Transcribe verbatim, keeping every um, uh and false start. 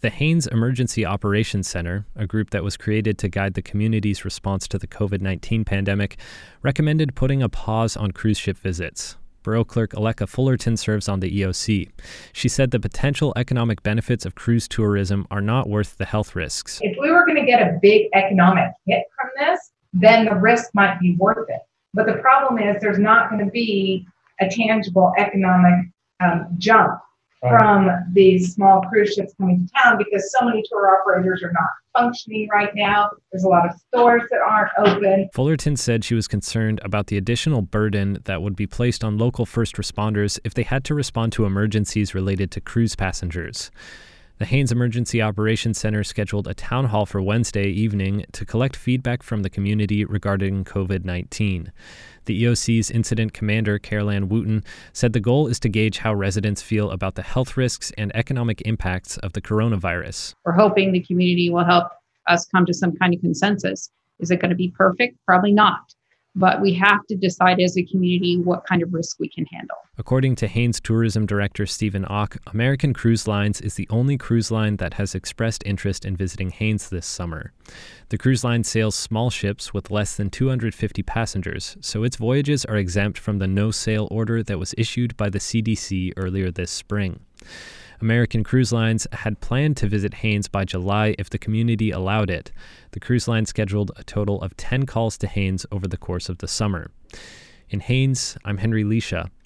The Haines Emergency Operations Center, a group that was created to guide the community's response to the covid nineteen pandemic, recommended putting a pause on cruise ship visits. Borough Clerk Aleka Fullerton serves on the E O C. She said the potential economic benefits of cruise tourism are not worth the health risks. If we were going to get a big economic hit from this, then the risk might be worth it. But the problem is there's not going to be a tangible economic um, jump from these small cruise ships coming to town because so many tour operators are not functioning right now. There's a lot of stores that aren't open. Fullerton said she was concerned about the additional burden that would be placed on local first responders if they had to respond to emergencies related to cruise passengers. The Haines Emergency Operations Center scheduled a town hall for Wednesday evening to collect feedback from the community regarding covid nineteen. The E O C's incident commander, Caroline Wooten, said the goal is to gauge how residents feel about the health risks and economic impacts of the coronavirus. We're hoping the community will help us come to some kind of consensus. Is it going to be perfect? Probably not. But we have to decide as a community what kind of risk we can handle. According to Haines Tourism Director Stephen Ock, American Cruise Lines is the only cruise line that has expressed interest in visiting Haines this summer. The cruise line sails small ships with less than two hundred fifty passengers, so its voyages are exempt from the no-sail order that was issued by the C D C earlier this spring. American Cruise Lines had planned to visit Haines by July if the community allowed it. The cruise line scheduled a total of ten calls to Haines over the course of the summer. In Haines, I'm Henry Leisha.